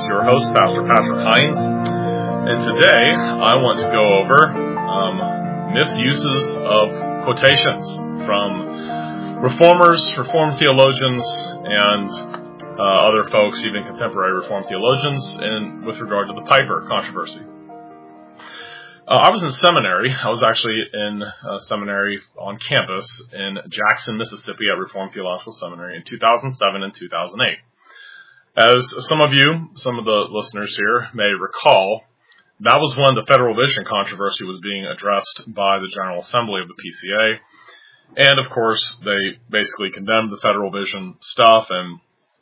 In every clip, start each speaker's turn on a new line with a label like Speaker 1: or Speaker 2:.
Speaker 1: is your host, Pastor Patrick Hines, and today I want to go over misuses of quotations from reformers, Reformed theologians, and other folks, even contemporary Reformed theologians, with regard to the Piper controversy. I was in seminary. I was actually in seminary on campus in Jackson, Mississippi at Reformed Theological Seminary in 2007 and 2008. As some of the listeners here may recall, that was when the Federal Vision controversy was being addressed by the General Assembly of the PCA. And of course, they basically condemned the Federal Vision stuff. And,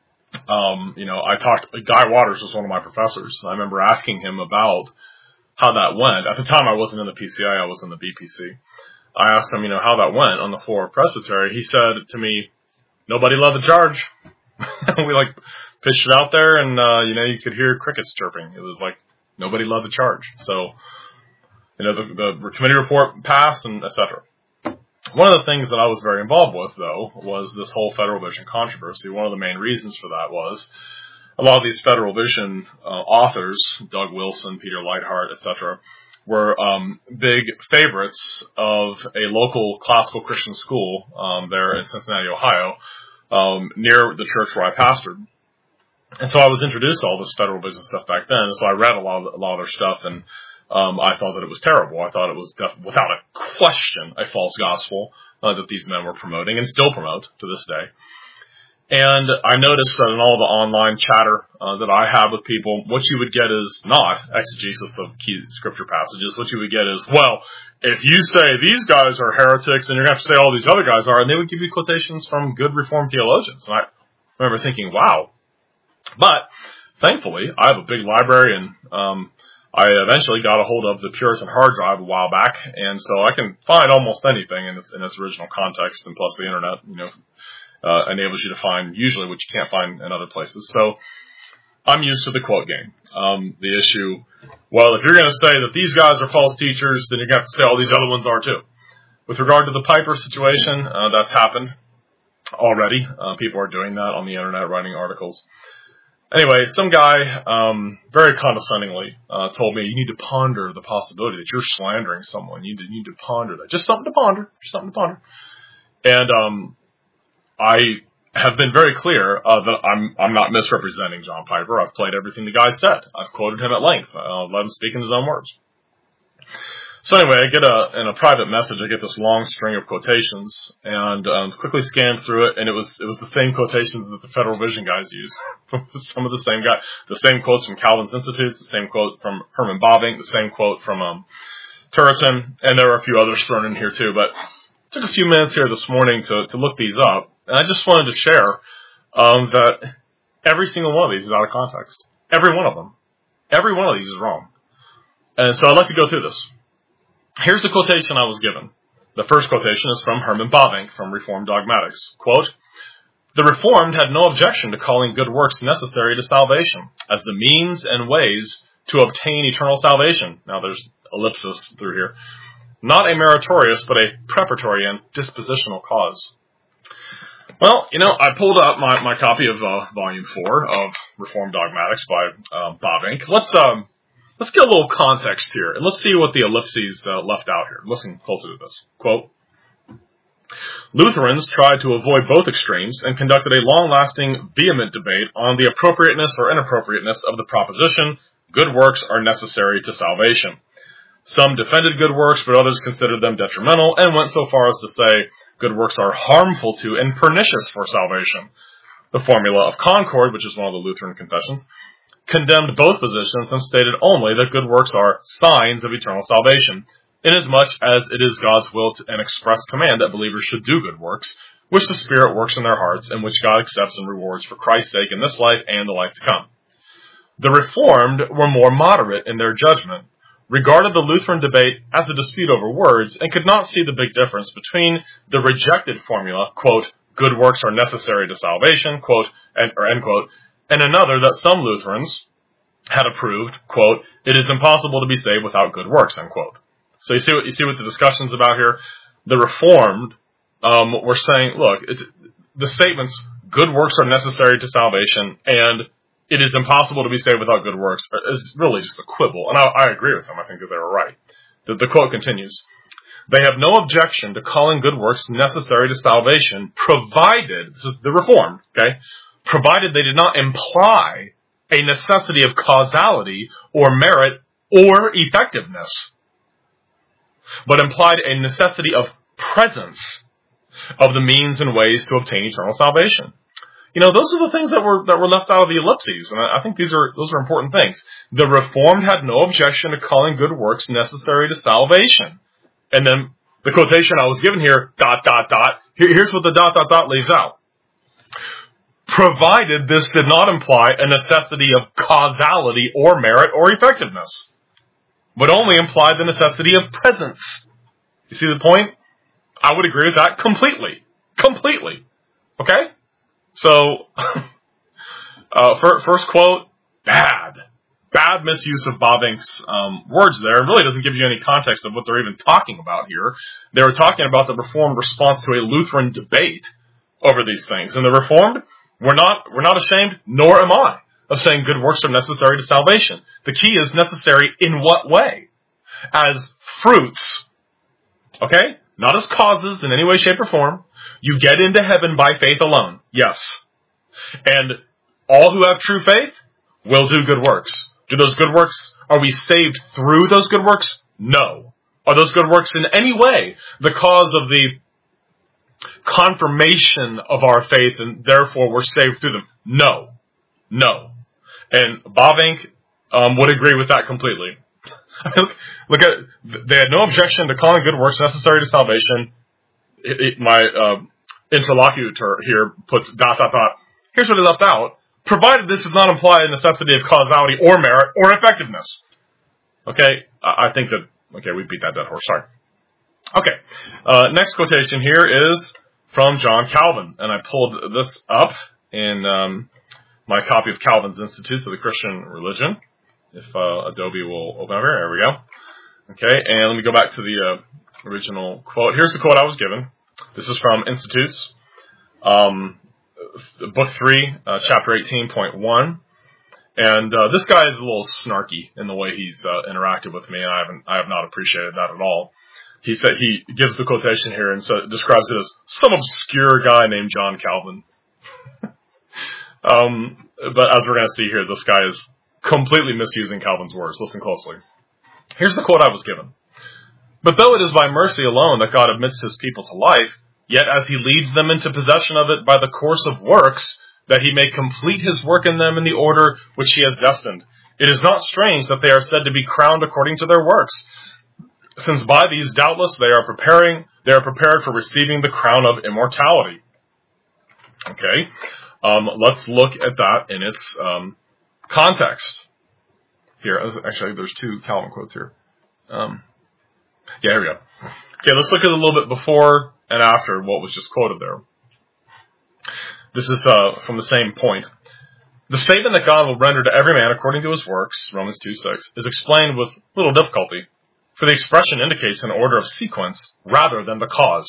Speaker 1: Guy Waters was one of my professors. I remember asking him about how that went. At the time, I wasn't in the PCA, I was in the BPC. I asked him, how that went on the floor of Presbytery. He said to me, nobody led the charge. We pitched it out there and, you could hear crickets chirping. It was like nobody led the charge. So, the committee report passed and et cetera. One of the things that I was very involved with, though, was this whole Federal Vision controversy. One of the main reasons for that was a lot of these Federal Vision authors, Doug Wilson, Peter Leithart, et cetera, were big favorites of a local classical Christian school there in Cincinnati, Ohio, near the church where I pastored. And so I was introduced to all this Federal Vision stuff back then, and so I read a lot of their stuff, and I thought that it was terrible. I thought it was, without a question, a false gospel that these men were promoting, and still promote to this day. And I noticed that in all the online chatter that I have with people, what you would get is not exegesis of key scripture passages. What you would get is, well, if you say these guys are heretics, then you're going to have to say all these other guys are, and they would give you quotations from good Reformed theologians. And I remember thinking, wow. But thankfully, I have a big library, and I eventually got a hold of the Puritan hard drive a while back, and so I can find almost anything in its original context, and plus the internet, enables you to find usually what you can't find in other places. So I'm used to the quote game. The issue, well, if you're going to say that these guys are false teachers, then you're going to have to say all these other ones are too. With regard to the Piper situation, that's happened already. People are doing that on the internet, writing articles. Anyway, some guy very condescendingly told me, you need to ponder the possibility that you're slandering someone. You need to ponder that. Just something to ponder. And I have been very clear that I'm not misrepresenting John Piper. I've played everything the guy said. I've quoted him at length. Let him speak in his own words. So anyway, I get in a private message, I get this long string of quotations, and quickly scanned through it, and it was the same quotations that the Federal Vision guys use. Some of the same guys, the same quotes from Calvin's Institutes, the same quote from Herman Bavinck, the same quote from Turretin, and there are a few others thrown in here too. But it took a few minutes here this morning to look these up, and I just wanted to share that every single one of these is out of context. Every one of them. Every one of these is wrong. And so I'd like to go through this. Here's the quotation I was given. The first quotation is from Herman Bavinck from Reformed Dogmatics. Quote, "The Reformed had no objection to calling good works necessary to salvation, as the means and ways to obtain eternal salvation." Now there's ellipsis through here. "Not a meritorious, but a preparatory and dispositional cause." Well, I pulled out my copy of Volume 4 of Reformed Dogmatics by Bavinck. Let's get a little context here, and let's see what the ellipses left out here. Listen closely to this. Quote, "Lutherans tried to avoid both extremes and conducted a long-lasting, vehement debate on the appropriateness or inappropriateness of the proposition, good works are necessary to salvation. Some defended good works, but others considered them detrimental and went so far as to say good works are harmful to and pernicious for salvation. The Formula of Concord, which is one of the Lutheran confessions, condemned both positions and stated only that good works are signs of eternal salvation, inasmuch as it is God's will and express command that believers should do good works, which the Spirit works in their hearts and which God accepts and rewards for Christ's sake in this life and the life to come. The Reformed were more moderate in their judgment, regarded the Lutheran debate as a dispute over words, and could not see the big difference between the rejected formula, quote, good works are necessary to salvation, quote, end quote, and another that some Lutherans had approved, quote, it is impossible to be saved without good works, end quote. So you see what the discussion's about here? The Reformed were saying, look, the statements, good works are necessary to salvation, and it is impossible to be saved without good works is really just a quibble. And I agree with them. I think that they were right. The quote continues. They have no objection to calling good works necessary to salvation, provided, this is the Reformed, okay, provided they did not imply a necessity of causality or merit or effectiveness, but implied a necessity of presence of the means and ways to obtain eternal salvation. You know, those are the things that were left out of the ellipses, and I think those are important things. The Reformed had no objection to calling good works necessary to salvation. And then the quotation I was given here, ... Here's what the ... leaves out. Provided this did not imply a necessity of causality or merit or effectiveness, but only implied the necessity of presence. You see the point? I would agree with that completely. Completely. Okay? So, first quote, bad misuse of Bavinck's words there. It really doesn't give you any context of what they're even talking about here. They were talking about the Reformed response to a Lutheran debate over these things. And the Reformed, we're not ashamed, nor am I, of saying good works are necessary to salvation. The key is necessary in what way? As fruits. Okay? Not as causes in any way, shape, or form. You get into heaven by faith alone. Yes. And all who have true faith will do good works. Do those good works, are we saved through those good works? No. Are those good works in any way the cause of the confirmation of our faith and therefore we're saved through them? No. No. And Bavinck would agree with that completely. Look at, they had no objection to calling good works necessary to salvation. My interlocutor here puts ... Here's what he left out. Provided this does not imply a necessity of causality or merit or effectiveness. Okay, I think that, okay, we beat that dead horse, sorry. Okay, next quotation here is from John Calvin, and I pulled this up in my copy of Calvin's Institutes of the Christian Religion. If Adobe will open up here, there we go. Okay, and let me go back to the original quote. Here's the quote I was given. This is from Institutes, Book 3, Chapter 18.1. And this guy is a little snarky in the way he's interacted with me, and I have not appreciated that at all. He said he gives the quotation here and so describes it as some obscure guy named John Calvin. But as we're going to see here, this guy is completely misusing Calvin's words. Listen closely. Here's the quote I was given. But though it is by mercy alone that God admits his people to life, yet as he leads them into possession of it by the course of works, that he may complete his work in them in the order which he has destined, it is not strange that they are said to be crowned according to their works, since by these doubtless they are prepared for receiving the crown of immortality. Okay, let's look at that in its context. Here, actually, there's two Calvin quotes here. Here we go. Okay, let's look at a little bit before and after what was just quoted there. This is from the same point. The statement that God will render to every man according to his works, Romans 2:6, is explained with little difficulty, for the expression indicates an order of sequence rather than the cause.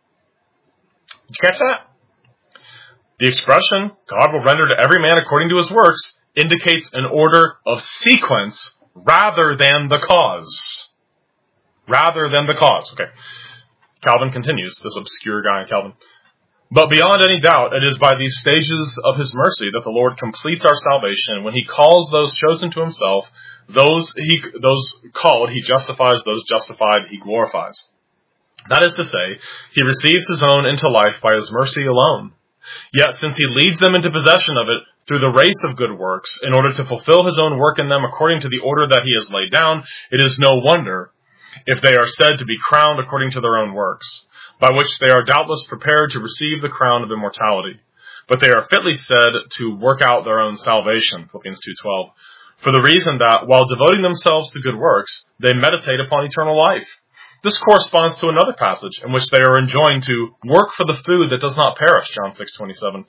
Speaker 1: Did you catch that? The expression, God will render to every man according to his works, indicates an order of sequence rather than the cause. Rather than the cause. Okay. Calvin continues, this obscure guy, Calvin. But beyond any doubt, it is by these stages of his mercy that the Lord completes our salvation. When he calls those chosen to himself, those called, he justifies, those justified, he glorifies. That is to say, he receives his own into life by his mercy alone. Yet, since he leads them into possession of it through the race of good works, in order to fulfill his own work in them according to the order that he has laid down, it is no wonder if they are said to be crowned according to their own works, by which they are doubtless prepared to receive the crown of immortality. But they are fitly said to work out their own salvation, Philippians 2:12, for the reason that, while devoting themselves to good works, they meditate upon eternal life. This corresponds to another passage in which they are enjoined to work for the food that does not perish, John 6:27,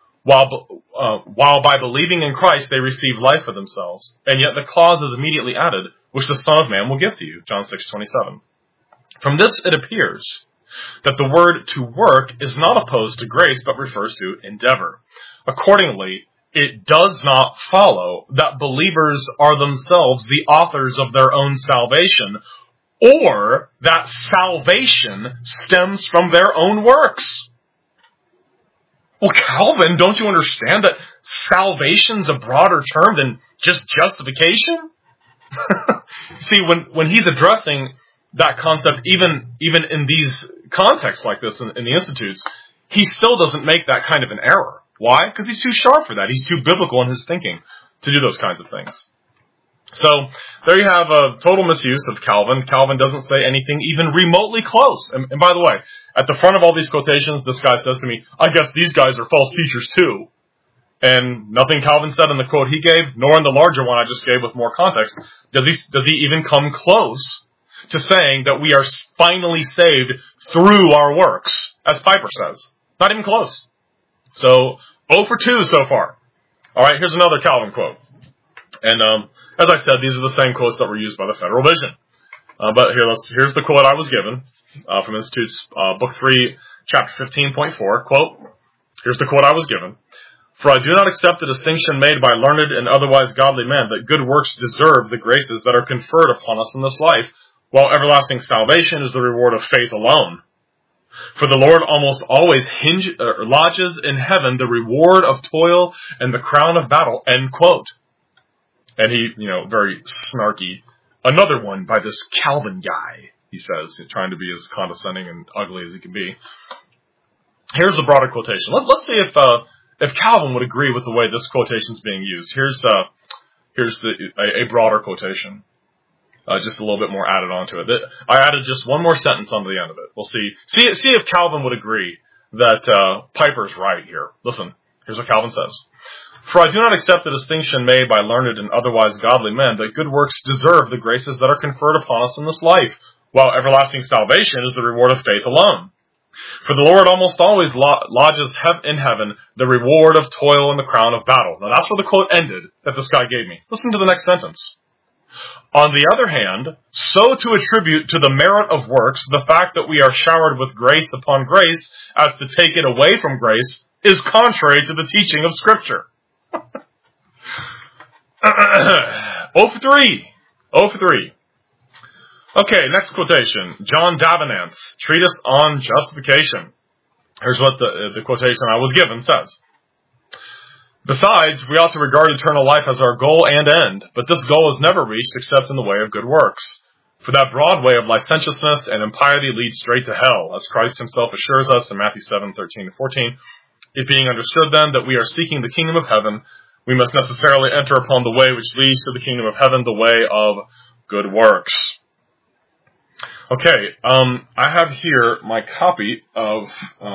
Speaker 1: while by believing in Christ they receive life for themselves. And yet the clause is immediately added, which the Son of Man will give to you, John 6:27. From this it appears that the word to work is not opposed to grace, but refers to endeavor. Accordingly, it does not follow that believers are themselves the authors of their own salvation, or that salvation stems from their own works. Well, Calvin, don't you understand that salvation's a broader term than just justification? See, when he's addressing that concept, even in these contexts like this in the Institutes, he still doesn't make that kind of an error. Why? Because he's too sharp for that. He's too biblical in his thinking to do those kinds of things. So, there you have a total misuse of Calvin. Calvin doesn't say anything even remotely close. And by the way, at the front of all these quotations, this guy says to me, I guess these guys are false teachers too. And nothing Calvin said in the quote he gave, nor in the larger one I just gave with more context, does he even come close to saying that we are finally saved through our works, as Piper says. Not even close. So, 0 for 2 so far. Alright, here's another Calvin quote. And, as I said, these are the same quotes that were used by the Federal Vision. But here's the quote I was given, from Institute's, Book 3, Chapter 15.4, quote, here's the quote I was given. For I do not accept the distinction made by learned and otherwise godly men that good works deserve the graces that are conferred upon us in this life, while everlasting salvation is the reward of faith alone. For the Lord almost always lodges in heaven the reward of toil and the crown of battle, end quote. And he, very snarky, another one by this Calvin guy, he says, trying to be as condescending and ugly as he can be. Here's the broader quotation. Let's see if Calvin would agree with the way this quotation is being used. Here's a broader quotation. Just a little bit more added onto it. I added just one more sentence onto the end of it. We'll see if Calvin would agree that Piper's right here. Listen, here's what Calvin says. For I do not accept the distinction made by learned and otherwise godly men that good works deserve the graces that are conferred upon us in this life, while everlasting salvation is the reward of faith alone. For the Lord almost always lodges in heaven the reward of toil and the crown of battle. Now that's where the quote ended that this guy gave me. Listen to the next sentence. On the other hand, so to attribute to the merit of works the fact that we are showered with grace upon grace as to take it away from grace is contrary to the teaching of Scripture. 0 for 3. 0 for 3. Okay, next quotation. John Davenant's Treatise on Justification. Here's what the quotation I was given says. Besides, we ought to regard eternal life as our goal and end, but this goal is never reached except in the way of good works. For that broad way of licentiousness and impiety leads straight to hell, as Christ himself assures us in Matthew 7:13-14. It being understood then that we are seeking the kingdom of heaven, we must necessarily enter upon the way which leads to the kingdom of heaven, the way of good works. Okay, I have here my copy of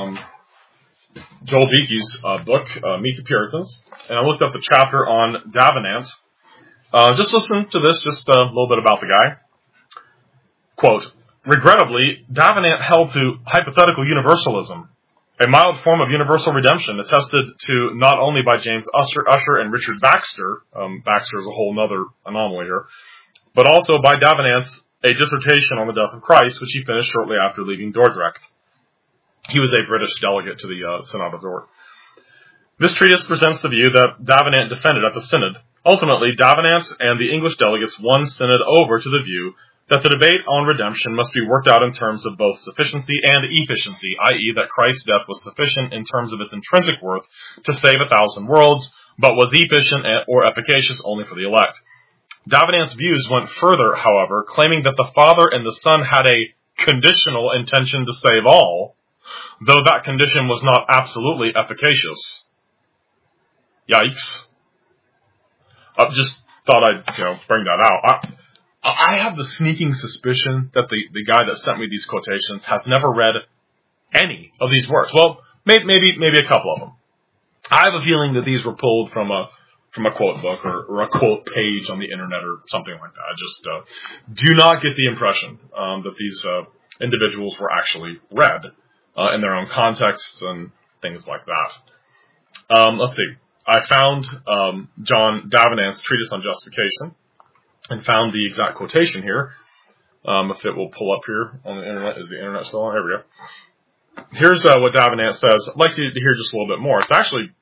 Speaker 1: Joel Beeke's book, Meet the Puritans, and I looked up the chapter on Davenant. Just listen to this, just a little bit about the guy. Quote, regrettably, Davenant held to hypothetical universalism, a mild form of universal redemption attested to not only by James Ussher and Richard Baxter, Baxter is a whole other anomaly here, but also by Davenant's a dissertation on the death of Christ, which he finished shortly after leaving Dordrecht. He was a British delegate to the Synod of Dort. This treatise presents the view that Davenant defended at the Synod. Ultimately, Davenant and the English delegates won Synod over to the view that the debate on redemption must be worked out in terms of both sufficiency and efficiency, i.e. that Christ's death was sufficient in terms of its intrinsic worth to save 1,000 worlds, but was efficient or efficacious only for the elect. Davenant's views went further, however, claiming that the Father and the Son had a conditional intention to save all, though that condition was not absolutely efficacious. Yikes. I just thought I'd, bring that out. I have the sneaking suspicion that the guy that sent me these quotations has never read any of these works. Well, maybe a couple of them. I have a feeling that these were pulled from a quote book or a quote page on the internet or something like that. I just do not get the impression that these individuals were actually read in their own contexts and things like that. Let's see. I found John Davenant's Treatise on Justification and found the exact quotation here. If it will pull up here on the internet. Is the internet still on? There we go. Here's what Davenant says. I'd like you to hear just a little bit more. It's actually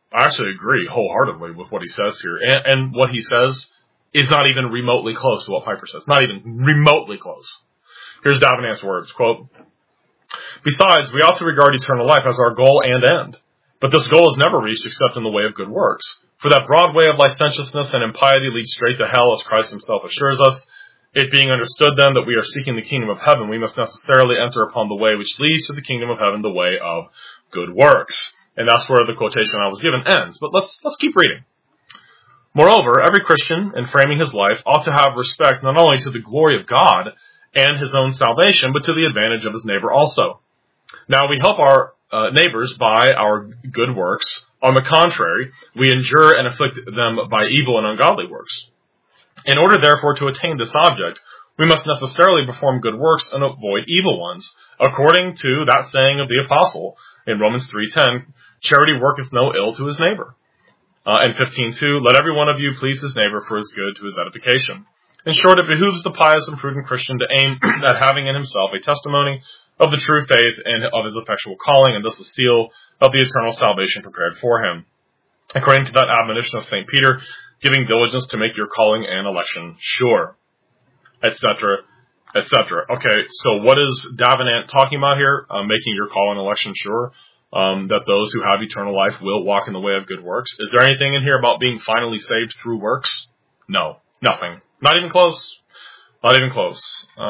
Speaker 1: I actually agree wholeheartedly with what he says here. And what he says is not even remotely close to what Piper says. Not even remotely close. Here's Davenant's words, quote, "Besides, we ought to regard eternal life as our goal and end. But this goal is never reached except in the way of good works. For that broad way of licentiousness and impiety leads straight to hell, as Christ himself assures us. It being understood then that we are seeking the kingdom of heaven, we must necessarily enter upon the way which leads to the kingdom of heaven, the way of good works." And that's where the quotation I was given ends. But let's keep reading. "Moreover, every Christian, in framing his life, ought to have respect not only to the glory of God and his own salvation, but to the advantage of his neighbor also. Now, we help our neighbors by our good works. On the contrary, we injure and afflict them by evil and ungodly works. In order, therefore, to attain this object, we must necessarily perform good works and avoid evil ones, according to that saying of the apostle in Romans 3:10, 'Charity worketh no ill to his neighbor.' And 15:2, 'Let every one of you please his neighbor for his good to his edification.' In short, it behooves the pious and prudent Christian to aim at having in himself a testimony of the true faith and of his effectual calling, and thus a seal of the eternal salvation prepared for him. According to that admonition of St. Peter, giving diligence to make your calling and election sure," etc., etc. Okay, so what is Davenant talking about here? Making your call and election sure, that those who have eternal life will walk in the way of good works. Is there anything in here about being finally saved through works? No, nothing. Not even close. Not even close.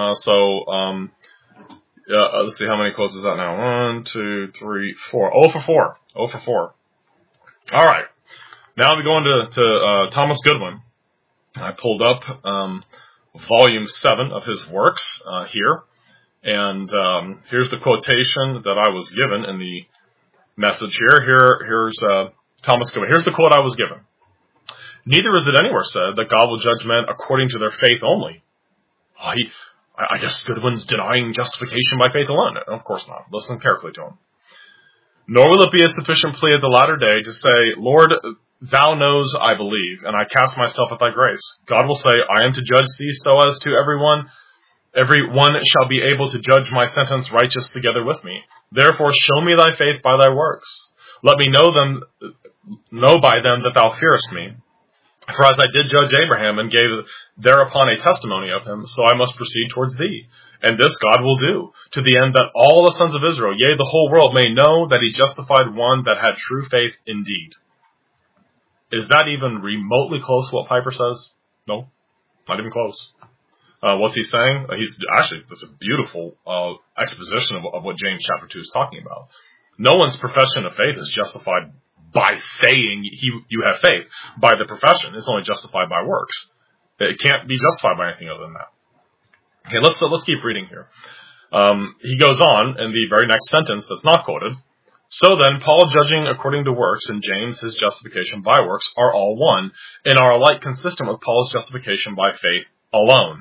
Speaker 1: Let's see, how many quotes is that now? 1, 2, 3, 4. 0 for 4. 0 for 4. All right. Now we go into Thomas Goodwin. I pulled up volume 7 of his works here. And here's the quotation that I was given in the message here. Here's Thomas Goodwin. Here's the quote I was given. "Neither is it anywhere said that God will judge men according to their faith only." I guess Goodwin's denying justification by faith alone. Of course not. Listen carefully to him. "Nor will it be a sufficient plea at the latter day to say, 'Lord, thou knows I believe, and I cast myself at thy grace.' God will say, 'I am to judge thee so as to every one shall be able to judge my sentence righteous together with me. Therefore show me thy faith by thy works. Let me know by them that thou fearest me. For as I did judge Abraham and gave thereupon a testimony of him, so I must proceed towards thee. And this God will do, to the end that all the sons of Israel, yea, the whole world, may know that he justified one that had true faith indeed." Is that even remotely close to what Piper says? No, not even close. What's he saying? That's a beautiful exposition of what James chapter 2 is talking about. No one's profession of faith is justified by saying you have faith. By the profession, it's only justified by works. It can't be justified by anything other than that. Okay, let's keep reading here. He goes on in the very next sentence that's not quoted. "So then, Paul judging according to works, and James his justification by works, are all one, and are alike consistent with Paul's justification by faith alone.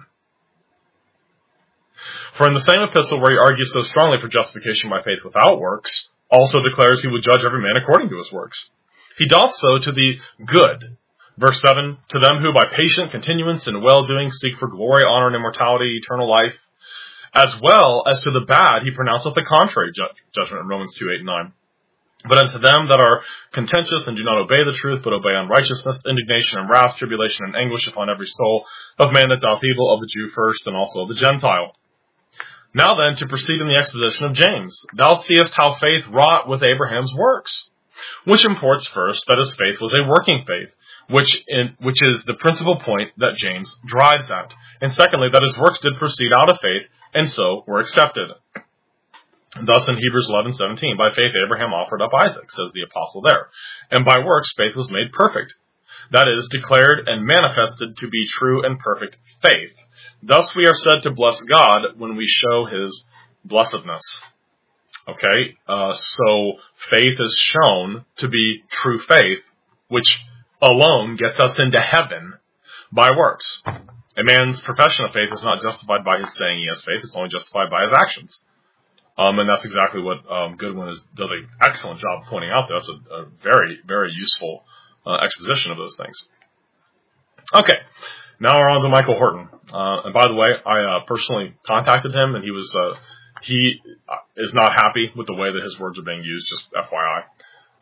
Speaker 1: For in the same epistle where he argues so strongly for justification by faith without works, also declares he would judge every man according to his works. He doth so to the good." Verse 7, "To them who by patient continuance in well-doing seek for glory, honor, and immortality, eternal life, as well as to the bad he pronounceth the contrary judgment," in Romans 2, 8, and 9. "But unto them that are contentious and do not obey the truth, but obey unrighteousness, indignation and wrath, tribulation and anguish upon every soul of man that doth evil, of the Jew first, and also of the Gentile." Now then, to proceed in the exposition of James. "Thou seest how faith wrought with Abraham's works, which imports first that his faith was a working faith, which is the principal point that James drives at, and secondly, that his works did proceed out of faith, and so were accepted. Thus in Hebrews 11:17, by faith Abraham offered up Isaac, says the apostle there, and by works faith was made perfect, that is, declared and manifested to be true and perfect faith. Thus we are said to bless God when we show his blessedness." Okay, so faith is shown to be true faith, which alone gets us into heaven by works. A man's profession of faith is not justified by his saying he has faith, it's only justified by his actions. And that's exactly what Goodwin does an excellent job pointing out there. That's a very, very useful exposition of those things. Okay, now we're on to Michael Horton. And by the way, I personally contacted him, and he is not happy with the way that his words are being used, just FYI.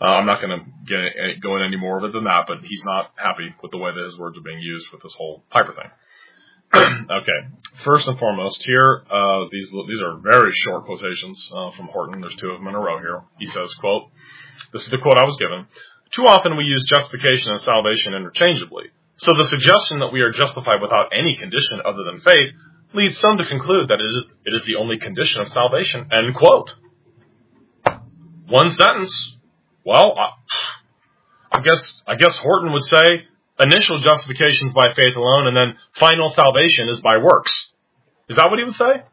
Speaker 1: I'm not going to go in any more of it than that, but he's not happy with the way that his words are being used with this whole Piper thing. Okay, first and foremost here, these are very short quotations from Horton. There's two of them in a row here. He says, quote, this is the quote I was given, "Too often we use justification and salvation interchangeably. So the suggestion that we are justified without any condition other than faith leads some to conclude that it is the only condition of salvation." End quote. One sentence. Well, I guess Horton would say initial justification is by faith alone, and then final salvation is by works. Is that what he would say?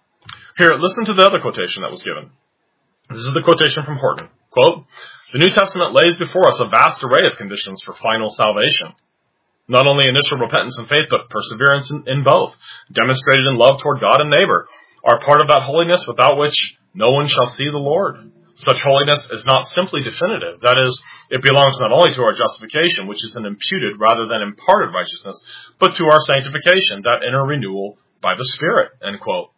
Speaker 1: Here, listen to the other quotation that was given. This is the quotation from Horton. Quote, "The New Testament lays before us a vast array of conditions for final salvation. Not only initial repentance and faith, but perseverance in both, demonstrated in love toward God and neighbor, are part of that holiness without which no one shall see the Lord. Such holiness is not simply definitive. That is, it belongs not only to our justification, which is an imputed rather than imparted righteousness, but to our sanctification, that inner renewal by the Spirit." End quote.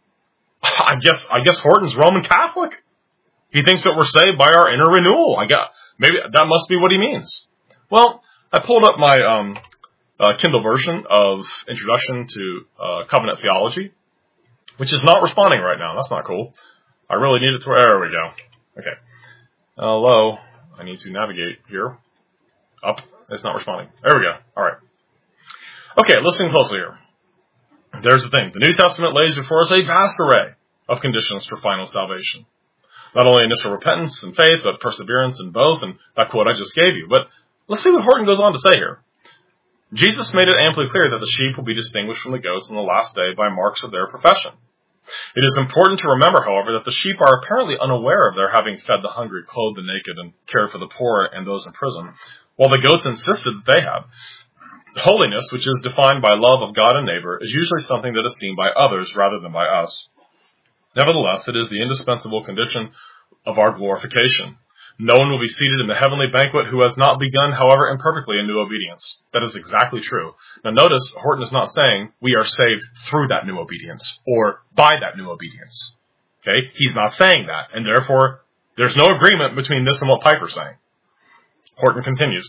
Speaker 1: I guess Horton's Roman Catholic. He thinks that we're saved by our inner renewal. Maybe that must be what he means. Well, I pulled up my Kindle version of Introduction to Covenant Theology, which is not responding right now. That's not cool. I really need it to. There we go. Okay. Hello. I need to navigate here. Up. It's not responding. There we go. All right. Okay, listen closely here. There's the thing. The New Testament lays before us a vast array of conditions for final salvation. Not only initial repentance and faith, but perseverance in both, and that quote I just gave you. But let's see what Horton goes on to say here. Jesus made it amply clear that the sheep will be distinguished from the goats on the last day by marks of their profession. It is important to remember, however, that the sheep are apparently unaware of their having fed the hungry, clothed the naked, and cared for the poor and those in prison, while the goats insisted that they have. Holiness, which is defined by love of God and neighbor, is usually something that is seen by others rather than by us. Nevertheless, it is the indispensable condition of our glorification. No one will be seated in the heavenly banquet who has not begun, however imperfectly, a new obedience. That is exactly true. Now notice, Horton is not saying we are saved through that new obedience, or by that new obedience. Okay? He's not saying that, and therefore, there's no agreement between this and what Piper's saying. Horton continues.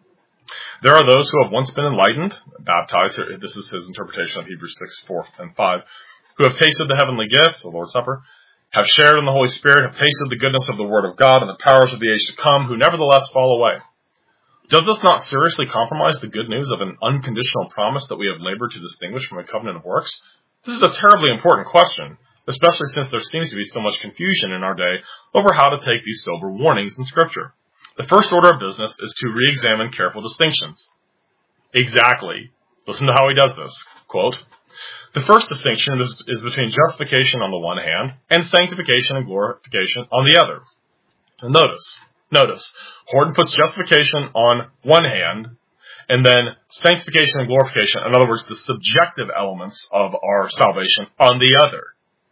Speaker 1: There are those who have once been enlightened, baptized, this is his interpretation of Hebrews 6, 4, and 5, who have tasted the heavenly gift, the Lord's Supper, have shared in the Holy Spirit, have tasted the goodness of the Word of God and the powers of the age to come, who nevertheless fall away. Does this not seriously compromise the good news of an unconditional promise that we have labored to distinguish from a covenant of works? This is a terribly important question, especially since there seems to be so much confusion in our day over how to take these sober warnings in Scripture. The first order of business is to re-examine careful distinctions. Exactly. Listen to how he does this. Quote, "The first distinction is between justification on the one hand and sanctification and glorification on the other." And notice, Horton puts justification on one hand and then sanctification and glorification, in other words, the subjective elements of our salvation, on the other.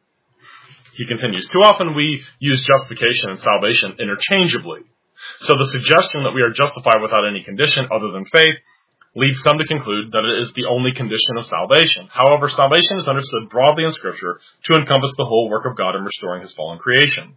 Speaker 1: He continues, "Too often we use justification and salvation interchangeably. So the suggestion that we are justified without any condition other than faith leads some to conclude that it is the only condition of salvation. However, salvation is understood broadly in Scripture to encompass the whole work of God in restoring His fallen creation.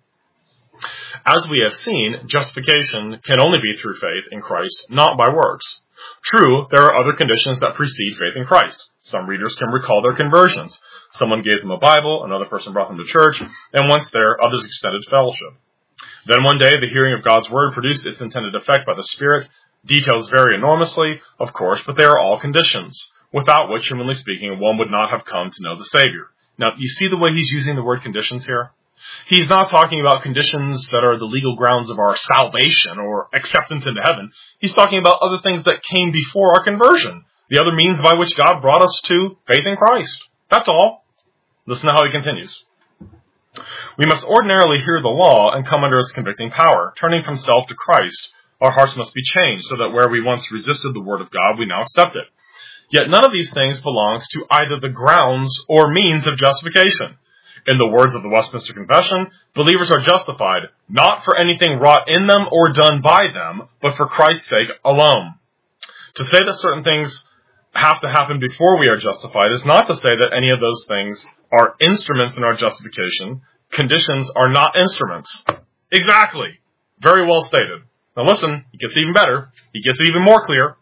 Speaker 1: As we have seen, justification can only be through faith in Christ, not by works. True, there are other conditions that precede faith in Christ. Some readers can recall their conversions. Someone gave them a Bible, another person brought them to church, and once there, others extended fellowship. Then one day, the hearing of God's Word produced its intended effect by the Spirit. Details vary enormously, of course, but they are all conditions, without which, humanly speaking, one would not have come to know the Savior." Now, you see the way he's using the word conditions here? He's not talking about conditions that are the legal grounds of our salvation or acceptance into heaven. He's talking about other things that came before our conversion, the other means by which God brought us to faith in Christ. That's all. Listen to how he continues. "We must ordinarily hear the law and come under its convicting power. Turning from self to Christ, our hearts must be changed so that where we once resisted the word of God, we now accept it. Yet none of these things belongs to either the grounds or means of justification. In the words of the Westminster Confession, believers are justified not for anything wrought in them or done by them, but for Christ's sake alone. To say that certain things have to happen before we are justified is not to say that any of those things are instruments in our justification. Conditions are not instruments." Exactly. Very well stated. Now listen, it gets even better. He gets even more clear.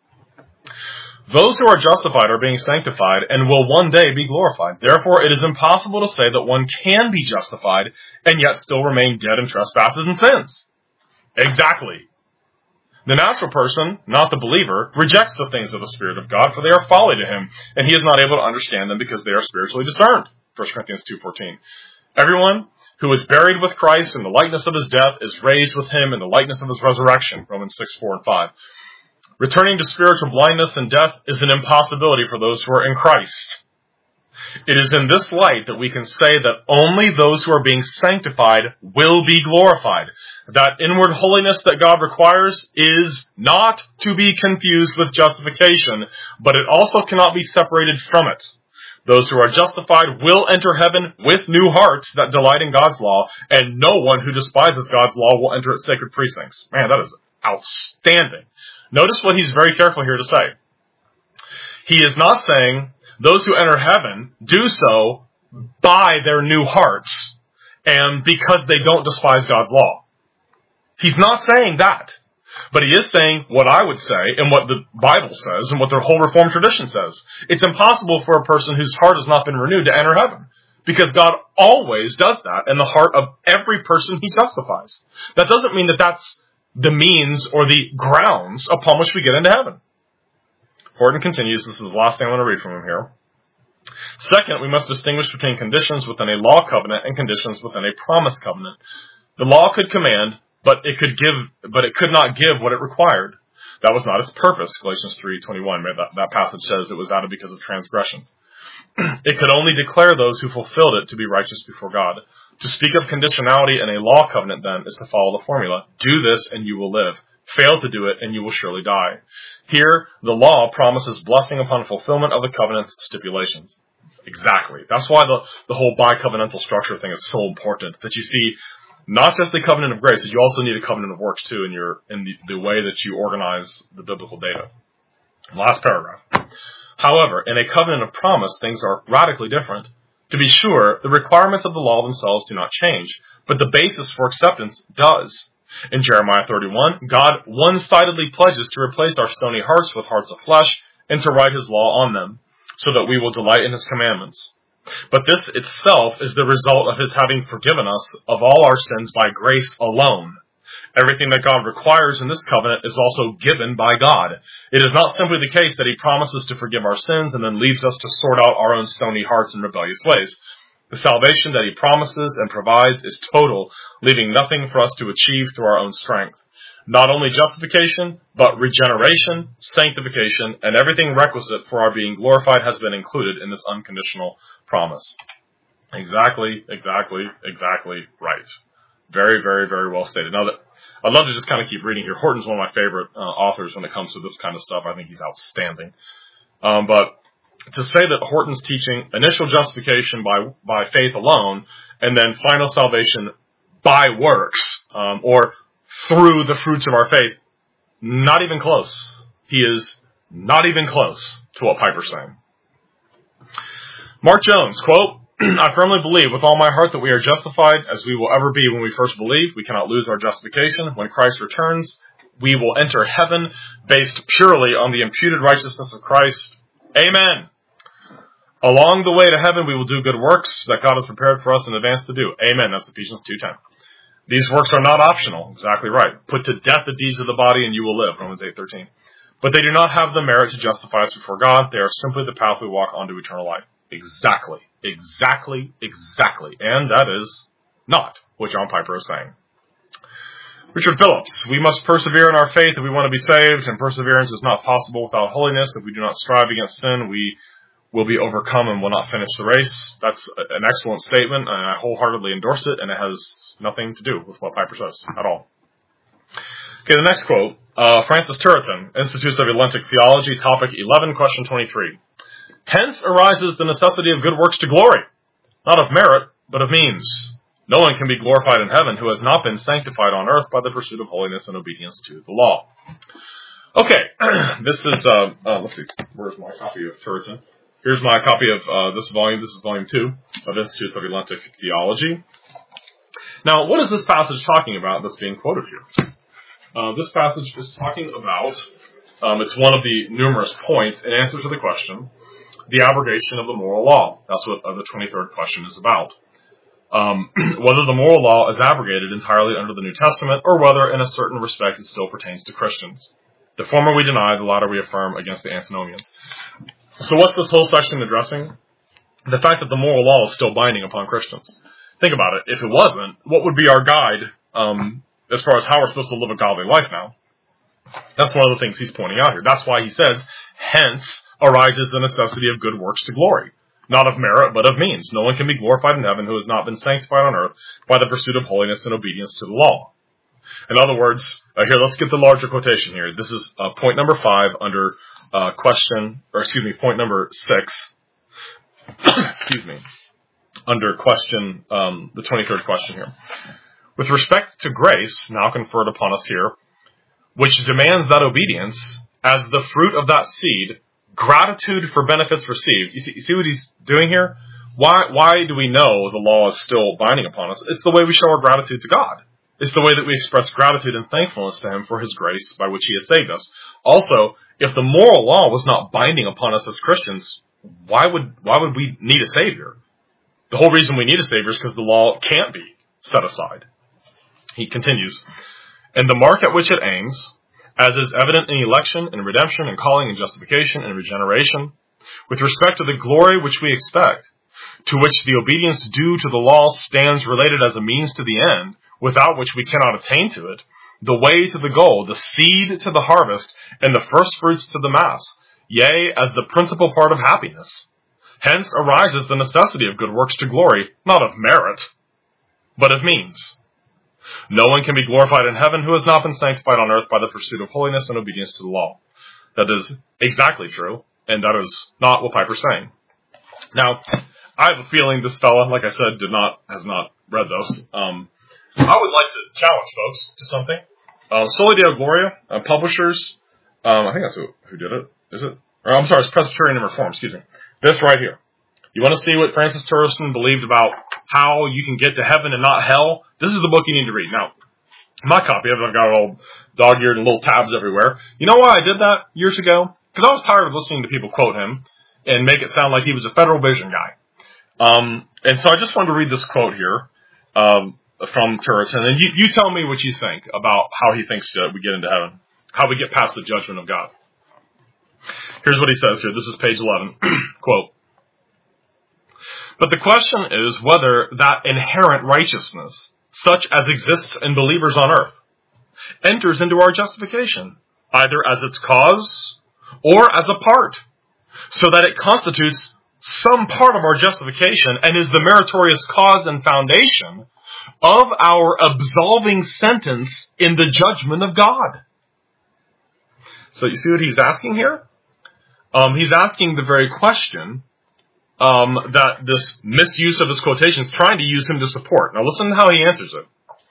Speaker 1: Those who are justified are being sanctified and will one day be glorified. Therefore, it is impossible to say that one can be justified and yet still remain dead in trespasses and sins. Exactly. The natural person, not the believer, rejects the things of the Spirit of God, for they are folly to him, and he is not able to understand them because they are spiritually discerned. 1 Corinthians 2:14. Everyone who is buried with Christ in the likeness of his death is raised with him in the likeness of his resurrection. Romans 6:4 and 5. Returning to spiritual blindness and death is an impossibility for those who are in Christ. It is in this light that we can say that only those who are being sanctified will be glorified. That inward holiness that God requires is not to be confused with justification, but it also cannot be separated from it. Those who are justified will enter heaven with new hearts that delight in God's law, and no one who despises God's law will enter its sacred precincts. Man, that is outstanding. Notice what he's very careful here to say. He is not saying those who enter heaven do so by their new hearts and because they don't despise God's law. He's not saying that. But he is saying what I would say and what the Bible says and what the whole Reformed tradition says. It's impossible for a person whose heart has not been renewed to enter heaven because God always does that in the heart of every person he justifies. That doesn't mean that that's the means or the grounds upon which we get into heaven. Horton continues, this is the last thing I want to read from him here. Second, we must distinguish between conditions within a law covenant and conditions within a promise covenant. The law could command, but it could not give what it required. That was not its purpose. Galatians 3:21, that passage says it was added because of transgressions. It could only declare those who fulfilled it to be righteous before God. To speak of conditionality in a law covenant, then, is to follow the formula. Do this and you will live. Fail to do it and you will surely die. Here, the law promises blessing upon fulfillment of the covenant's stipulations. Exactly. That's why the whole bi-covenantal structure thing is so important. That you see not just the covenant of grace, but you also need a covenant of works too in the way that you organize the biblical data. Last paragraph. However, in a covenant of promise, things are radically different. To be sure, the requirements of the law themselves do not change, but the basis for acceptance does. In Jeremiah 31, God one-sidedly pledges to replace our stony hearts with hearts of flesh and to write his law on them, so that we will delight in his commandments. But this itself is the result of his having forgiven us of all our sins by grace alone. Everything that God requires in this covenant is also given by God. It is not simply the case that he promises to forgive our sins and then leaves us to sort out our own stony hearts and rebellious ways. The salvation that he promises and provides is total, leaving nothing for us to achieve through our own strength. Not only justification, but regeneration, sanctification, and everything requisite for our being glorified has been included in this unconditional promise. Exactly right. Very, very, very well stated. Now, I'd love to just kind of keep reading here. Horton's one of my favorite authors when it comes to this kind of stuff. I think he's outstanding. But to say that Horton's teaching initial justification by faith alone, and then final salvation by works, or through the fruits of our faith, not even close. He is not even close to what Piper's saying. Mark Jones, quote, I firmly believe with all my heart that we are justified as we will ever be when we first believe. We cannot lose our justification. When Christ returns, we will enter heaven based purely on the imputed righteousness of Christ. Amen. Along the way to heaven, we will do good works that God has prepared for us in advance to do. Amen. That's Ephesians 2:10. These works are not optional. Exactly right. Put to death the deeds of the body and you will live. Romans 8:13. But they do not have the merit to justify us before God. They are simply the path we walk onto eternal life. Exactly. And that is not what John Piper is saying. Richard Phillips, we must persevere in our faith if we want to be saved, and perseverance is not possible without holiness. If we do not strive against sin, we will be overcome and will not finish the race. That's an excellent statement, and I wholeheartedly endorse it, and it has nothing to do with what Piper says at all. Okay, the next quote, Francis Turretin, Institutes of Atlantic Theology, topic 11, question 23. Hence arises the necessity of good works to glory, not of merit, but of means. No one can be glorified in heaven who has not been sanctified on earth by the pursuit of holiness and obedience to the law. Okay, this is, let's see, where's my copy of Turretin? Here's my copy of this volume. This is volume 2 of Institutes of Atlantic Theology. Now, what is this passage talking about that's being quoted here? This passage is talking about, it's one of the numerous points in answer to the question, the abrogation of the moral law. That's what the 23rd question is about. Whether the moral law is abrogated entirely under the New Testament, or whether in a certain respect it still pertains to Christians. The former we deny, the latter we affirm against the Antinomians. So what's this whole section addressing? The fact that the moral law is still binding upon Christians. Think about it. If it wasn't, what would be our guide as far as how we're supposed to live a godly life now? That's one of the things he's pointing out here. That's why he says, hence arises the necessity of good works to glory. Not of merit, but of means. No one can be glorified in heaven who has not been sanctified on earth by the pursuit of holiness and obedience to the law. In other words, here, let's get the larger quotation here. This is point number 5 under point number 6. Under question, the 23rd question here. With respect to grace, now conferred upon us here, which demands that obedience, as the fruit of that seed, gratitude for benefits received. You see what he's doing here? Why do we know the law is still binding upon us? It's the way we show our gratitude to God. It's the way that we express gratitude and thankfulness to Him for His grace by which He has saved us. Also, if the moral law was not binding upon us as Christians, why would we need a Savior? The whole reason we need a Savior is because the law can't be set aside. He continues, and the mark at which it aims, as is evident in election and redemption and calling and justification and regeneration, with respect to the glory which we expect, to which the obedience due to the law stands related as a means to the end, without which we cannot attain to it, the way to the goal, the seed to the harvest, and the first fruits to the mass, yea, as the principal part of happiness. Hence arises the necessity of good works to glory, not of merit, but of means. No one can be glorified in heaven who has not been sanctified on earth by the pursuit of holiness and obedience to the law. That is exactly true, and that is not what Piper's saying. Now, I have a feeling this fella, like I said, has not read those. I would like to challenge folks to something. Soli Deo Gloria, publishers, I think that's who did it, is it? Or, I'm sorry, it's Presbyterian and Reform, excuse me. This right here. You want to see what Francis Turleson believed about how you can get to heaven and not hell? This is the book you need to read. Now, my copy of it, I've got it all dog-eared and little tabs everywhere. You know why I did that years ago? Because I was tired of listening to people quote him and make it sound like he was a Federal Vision guy. And so I just wanted to read this quote here from Turleson. And you tell me what you think about how he thinks we get into heaven, how we get past the judgment of God. Here's what he says here. This is page 11. Quote, but the question is whether that inherent righteousness, such as exists in believers on earth, enters into our justification, either as its cause or as a part, so that it constitutes some part of our justification and is the meritorious cause and foundation of our absolving sentence in the judgment of God. So you see what he's asking here? He's asking the very question that this misuse of his quotation is trying to use him to support. Now listen to how he answers it.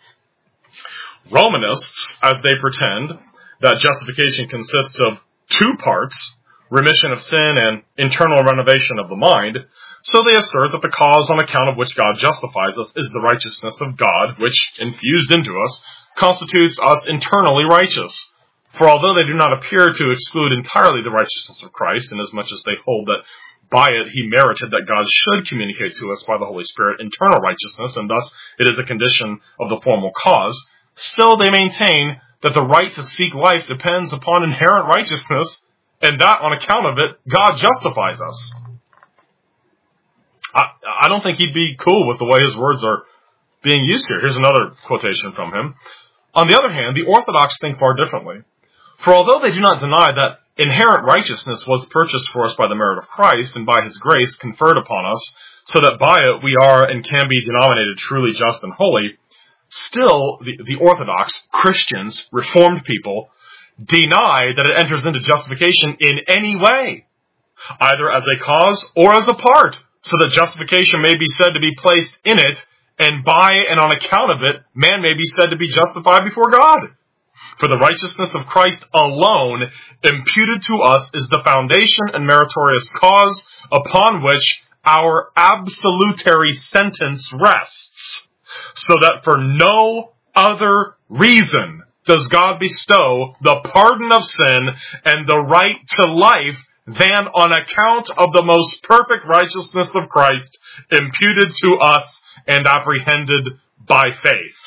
Speaker 1: Romanists, as they pretend that justification consists of two parts, remission of sin and internal renovation of the mind, so they assert that the cause on account of which God justifies us is the righteousness of God, which, infused into us, constitutes us internally righteous. For although they do not appear to exclude entirely the righteousness of Christ, inasmuch as they hold that by it he merited that God should communicate to us by the Holy Spirit internal righteousness, and thus it is a condition of the formal cause, still they maintain that the right to seek life depends upon inherent righteousness, and that on account of it, God justifies us. I don't think he'd be cool with the way his words are being used here. Here's another quotation from him. On the other hand, the Orthodox think far differently. For although they do not deny that inherent righteousness was purchased for us by the merit of Christ and by His grace conferred upon us, so that by it we are and can be denominated truly just and holy, still the Orthodox, Christians, Reformed people, deny that it enters into justification in any way, either as a cause or as a part, so that justification may be said to be placed in it, and by and on account of it, man may be said to be justified before God. For the righteousness of Christ alone, imputed to us, is the foundation and meritorious cause upon which our absolutary sentence rests, so that for no other reason does God bestow the pardon of sin and the right to life than on account of the most perfect righteousness of Christ imputed to us and apprehended by faith.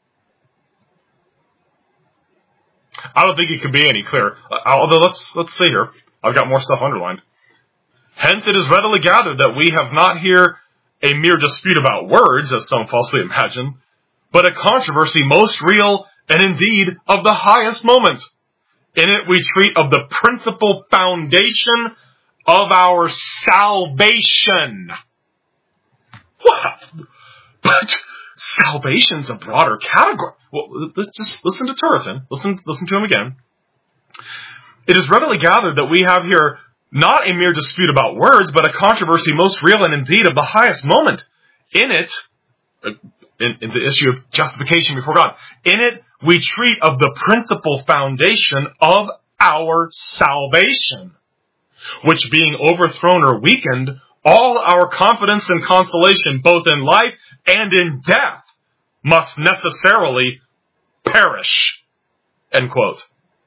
Speaker 1: I don't think it could be any clearer. Although let's see here. I've got more stuff underlined. Hence it is readily gathered that we have not here a mere dispute about words, as some falsely imagine, but a controversy most real and indeed of the highest moment. In it we treat of the principal foundation of our salvation. What? But salvation's a broader category. Well, let's just listen to Turretin. Listen to him again. It is readily gathered that we have here not a mere dispute about words, but a controversy most real and indeed of the highest moment. In it, in the issue of justification before God, in it we treat of the principal foundation of our salvation, which being overthrown or weakened, all our confidence and consolation, both in life and in death, must necessarily perish. End quote.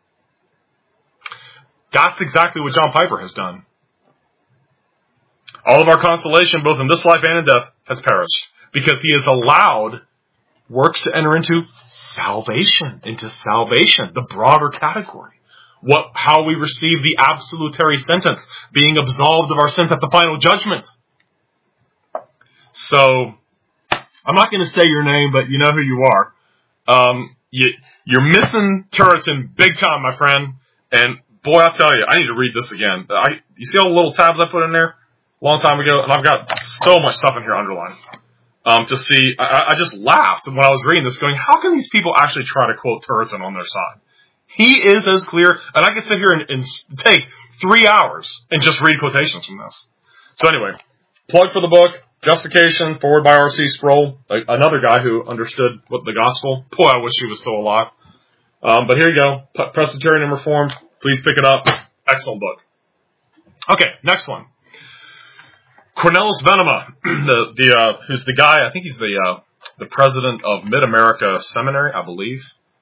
Speaker 1: That's exactly what John Piper has done. All of our consolation, both in this life and in death, has perished, because he has allowed works to enter into salvation, the broader category. How we receive the absolutary sentence, being absolved of our sins at the final judgment. So, I'm not going to say your name, but you know who you are. You're missing Turretin big time, my friend. And boy, I tell you, I need to read this again. You see all the little tabs I put in there a long time ago, and I've got so much stuff in here underlined. To see, I just laughed when I was reading this, going, how can these people actually try to quote Turretin on their side? He is as clear, and I can sit here and take 3 hours and just read quotations from this. So anyway, plug for the book, Justification, forward by R.C. Sproul, another guy who understood what the gospel. Boy, I wish he was still alive. But here you go, Presbyterian and Reformed. Please pick it up. Excellent book. Okay, next one. Cornelis Venema, who's the guy, I think he's the president of Mid-America Seminary, I believe.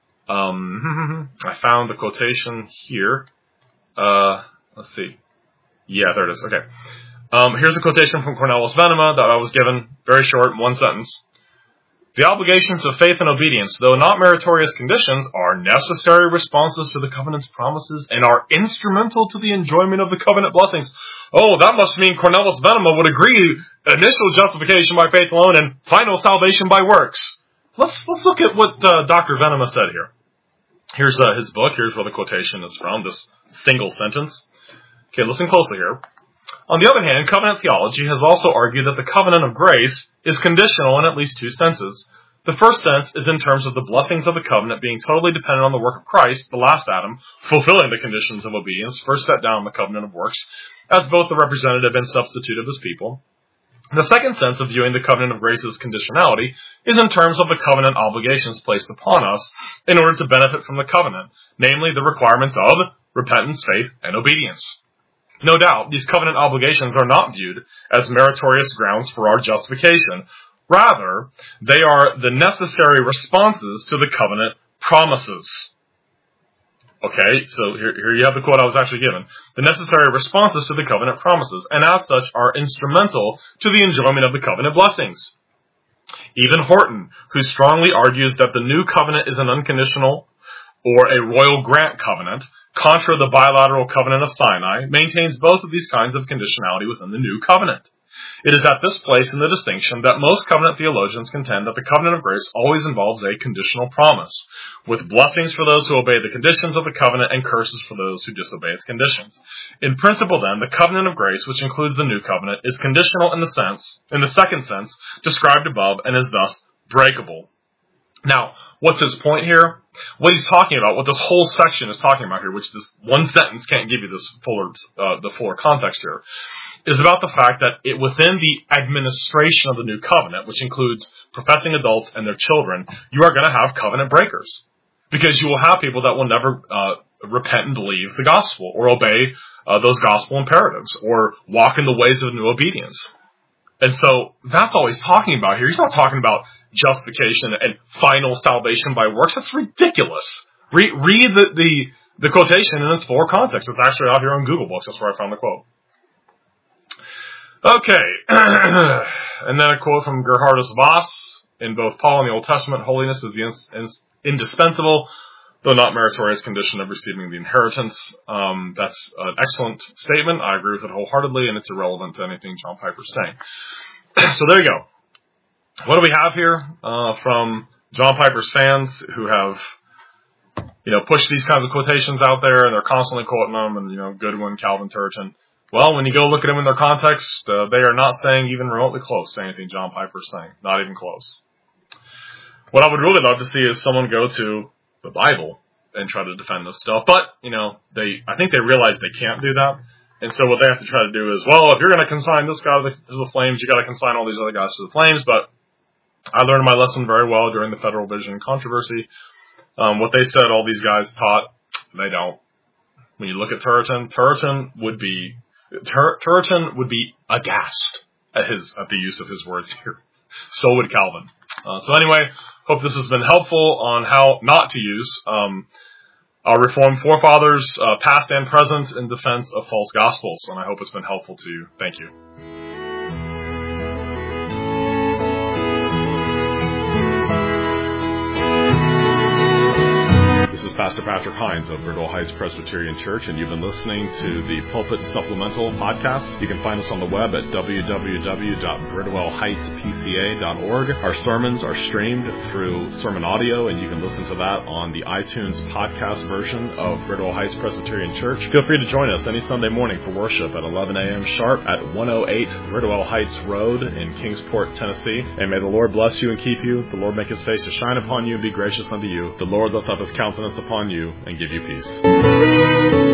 Speaker 1: I found the quotation here. Let's see. Yeah, there it is. Okay. Here's a quotation from Cornelis Venema that I was given, very short, in one sentence. The obligations of faith and obedience, though not meritorious conditions, are necessary responses to the covenant's promises and are instrumental to the enjoyment of the covenant blessings. Oh, that must mean Cornelis Venema would agree initial justification by faith alone and final salvation by works. Let's look at what Dr. Venema said here. Here's his book. Here's where the quotation is from, this single sentence. Okay, listen closely here. On the other hand, covenant theology has also argued that the covenant of grace is conditional in at least two senses. The first sense is in terms of the blessings of the covenant being totally dependent on the work of Christ, the last Adam, fulfilling the conditions of obedience, first set down in the covenant of works, as both the representative and substitute of his people. The second sense of viewing the covenant of grace's conditionality is in terms of the covenant obligations placed upon us in order to benefit from the covenant, namely the requirements of repentance, faith, and obedience. No doubt, these covenant obligations are not viewed as meritorious grounds for our justification. Rather, they are the necessary responses to the covenant promises. Okay, so here you have the quote I was actually given. The necessary responses to the covenant promises, and as such are instrumental to the enjoyment of the covenant blessings. Even Horton, who strongly argues that the new covenant is an unconditional or a royal grant covenant, contra the bilateral covenant of Sinai, maintains both of these kinds of conditionality within the new covenant. It is at this place in the distinction that most covenant theologians contend that the covenant of grace always involves a conditional promise, with blessings for those who obey the conditions of the covenant and curses for those who disobey its conditions. In principle, then, the covenant of grace, which includes the new covenant, is conditional in the second sense, described above, and is thus breakable. Now, what's his point here? What he's talking about, what this whole section is talking about here, which this one sentence can't give you this the fuller context here, is about the fact that within the administration of the new covenant, which includes professing adults and their children, you are going to have covenant breakers. Because you will have people that will never repent and believe the gospel, or obey those gospel imperatives, or walk in the ways of new obedience. And so, that's all he's talking about here. He's not talking about justification and final salvation by works. That's ridiculous. Read the quotation in its full context. It's actually out here on Google Books. That's where I found the quote. Okay. And then a quote from Gerhardus Voss. In both Paul and the Old Testament, holiness is the indispensable, though not meritorious, condition of receiving the inheritance. That's an excellent statement. I agree with it wholeheartedly, and it's irrelevant to anything John Piper's saying. So there you go. What do we have here from John Piper's fans who have, pushed these kinds of quotations out there, and they're constantly quoting them, and, Goodwin, Calvin, Turretin. Well, when you go look at them in their context, they are not saying even remotely close to anything John Piper's saying. Not even close. What I would really love to see is someone go to the Bible and try to defend this stuff. But, I think they realize they can't do that. And so what they have to try to do is, well, if you're going to consign this guy to the flames, you got to consign all these other guys to the flames. But I learned my lesson very well during the Federal Vision controversy. What they said all these guys taught, they don't. When you look at Turretin would be aghast at the use of his words here. So would Calvin. So anyway, hope this has been helpful on how not to use our Reformed forefathers, past and present, in defense of false gospels. And I hope it's been helpful to you. Thank you. This is Pastor Patrick Hines of Bridwell Heights Presbyterian Church, and you've been listening to the Pulpit Supplemental Podcast. You can find us on the web at www.bridwellheightspca.org. Our sermons are streamed through Sermon Audio, and you can listen to that on the iTunes podcast version of Bridwell Heights Presbyterian Church. Feel free to join us any Sunday morning for worship at 11 a.m. sharp at 108 Bridwell Heights Road in Kingsport, Tennessee. And may the Lord bless you and keep you. The Lord make his face to shine upon you and be gracious unto you. The Lord lift up his countenance upon you and give you peace.